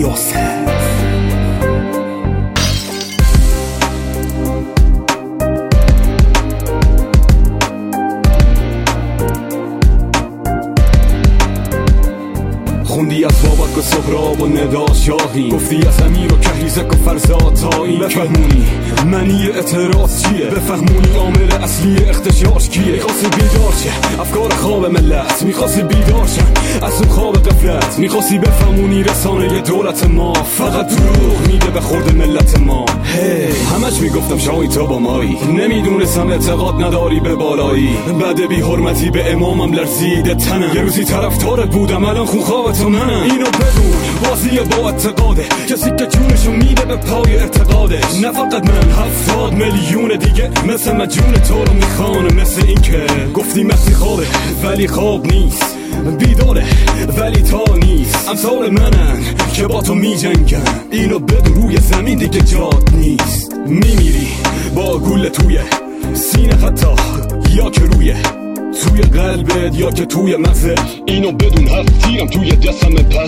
سیاست. خوندی از بابک و سهراب و ندا شاهین، گفتی از امیر و کهیزک و فرزاد تایی. بفهمونی منی اعتراض چیه، بفهمونی عامل اصلی اختشاش کیه. میخواستی بیدار شه افکار خواب ملت، میخواستی بیدار شه از اون خواب غفلت، میخواستی بفهمونی رسانه دولت ما فقط دروغ میده به خورد ملت ما. همش میگفتم شاهین تو با مایی، نمیدونستم اعتقاد نداری به بالایی. بعد بی حرمتی به امامم لرزیده تنم، یه روزی طرفدارت بودم الان خونخوابت منم. اینو بدون بازی با اعتقاده، کسی که جونشو میده به پای اعتقادش. نه فقط من، 70 میلیون دیگه مثل من جون تو رو میخوان. مثل این که گفتی مخصی خوابه ولی خواب نیست، بیداره ولی تا نیست. امثال منن که با تو میجنگن، اینو بدون روی زمین دیگه جات نیست. میمیری با گل توی سینه حتی، یا که توی قلبت یا که توی مغزت. اینو بدون هفت تیرم توی دستم پس.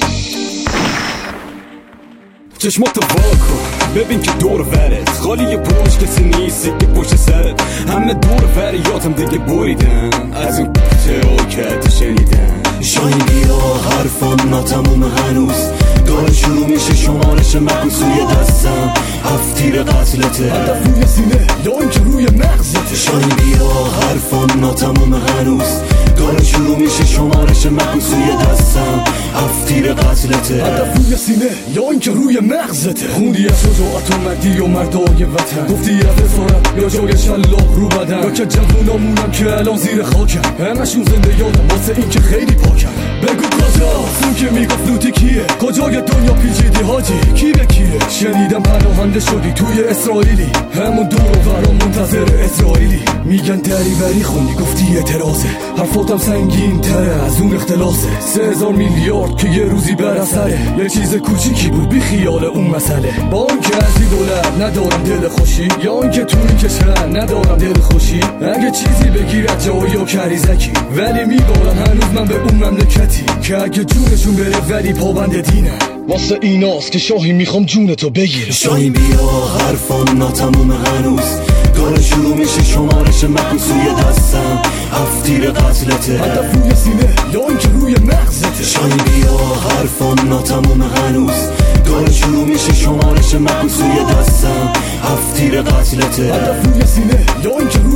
چشماتو واکن ببین که دور ورت خالی پشت کسی نیستی که پشت سرت. همه دور وریاتم دیگه بریدن از اون چه شنیدن. شاهین بیا حرفم ناتموم هنوز، داره شروع میشه شمارش معکوس روی دستم. 7 تیر قتلته، هدف روی سینه یا این که روی مغزته. شاهین بیا حرفم ناتموم هنوز، داره شروع میشه شمارش معکوس روی دستم. 7 تیر قتلته، هدف روی سینه یا این که روی مغزته. خوندی از شجاعت و مردی و مردای وطن، گفتی از اسارت یا جای شلاق رو بدن. یا که جوونامونم که الان زیر خاکم، همشون زنده یادم واسه این که خیلی پاکم. بگو کجاست اون که میگفت لوتی کیه، کجای دنیا پیچیدی حاجی کی به کیه. شنیدم پناهنده شدی توی اسرائیلی، همون دور و برام منتظر اسرائیلی. میگن دریوری خوندی گفتی اعتراضه، حرفاتم سنگین تره از اون اختلاسه. 3000 میلیارد که یه روزی بر اثره، یه چیز کوچیکی بود بی خیال اون مسئله. با اون که از این دولت ندارم دل خوشی، یا اون که تو این کشور ندارم دل خوشی. اگه چیزی بگیرد جایی یا کریزکی، ولی میبارم هنوز من به اون مملکتی که اگه جونشون بره ولی پابند دینه. واسه ایناست که شاهین میخوام جونتو بگیره. شاهین بیا حرفم ناتموم هنوز، داره شروع میشه شمارش معکوس روی دستم. 7 تیر قتلته، هدف روی سینه یا این که روی مغزته. شاهین بیا حرفم ناتموم هنوز، داره شروع میشه شمارش معکوس روی دستم. 7 تیر قتلته، هدف روی سینه یا این که روی